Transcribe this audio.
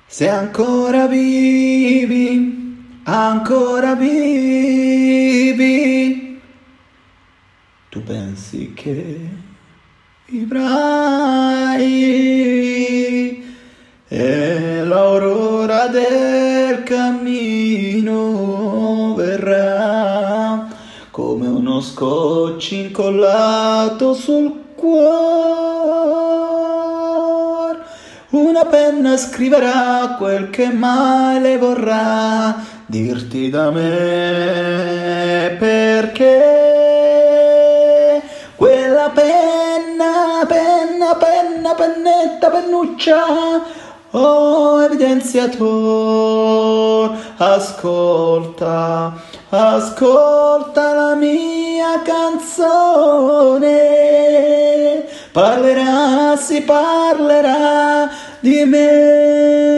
Se ancora vivi, tu pensi che vivrai e l'aurora del cammino verrà come uno scotch incollato sul cuore. Una penna scriverà quel che mai le vorrà dirti da me, perché quella pennetta, pennuccia, oh evidenziator, ascolta la mia canzone, si parlerà di me.